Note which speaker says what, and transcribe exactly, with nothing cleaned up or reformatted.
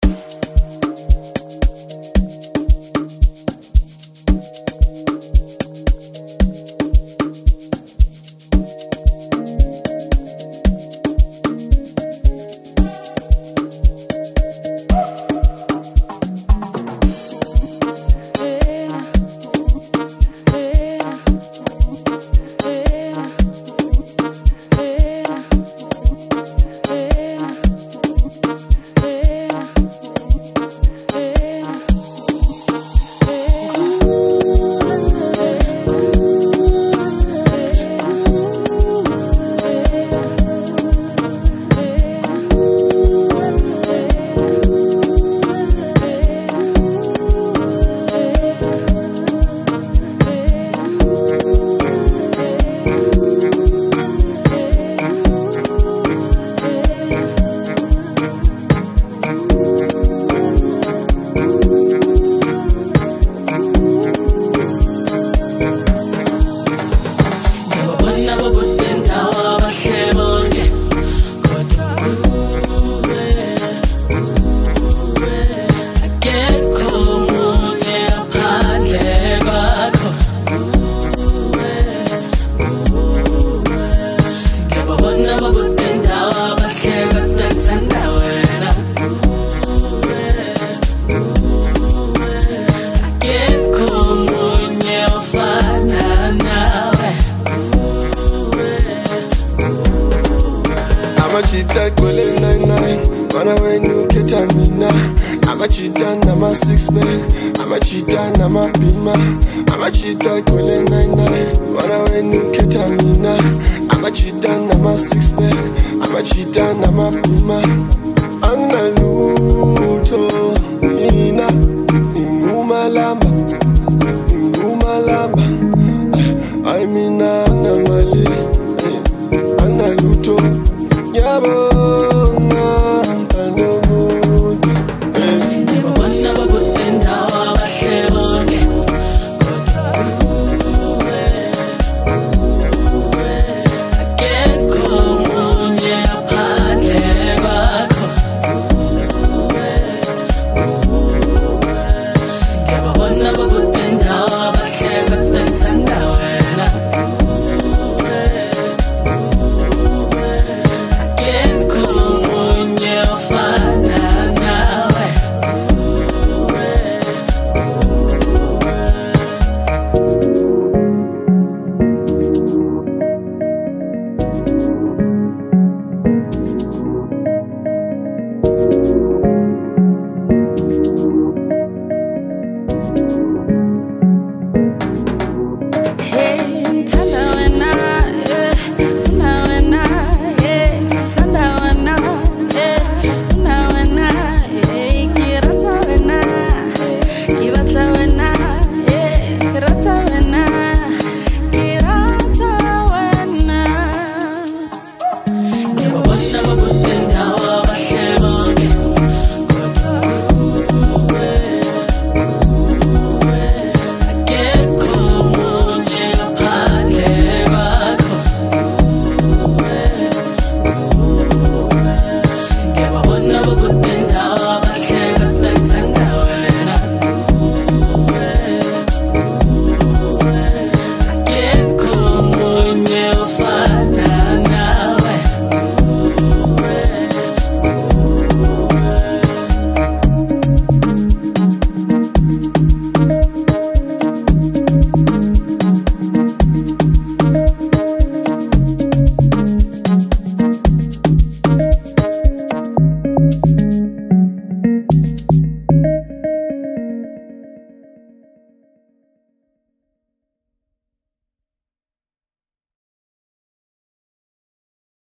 Speaker 1: I'm a cheetah, golden nine nine. Run away, no ketamina. I'm a cheetah, I'm a six pack. I'm a cheetah, I'm a bima. I'm a cheetah, golden nine nine. Run away, no ketamina. I'm a cheetah, I'm a six pack. I'm a cheetah, I'm a bima. I'm a lose.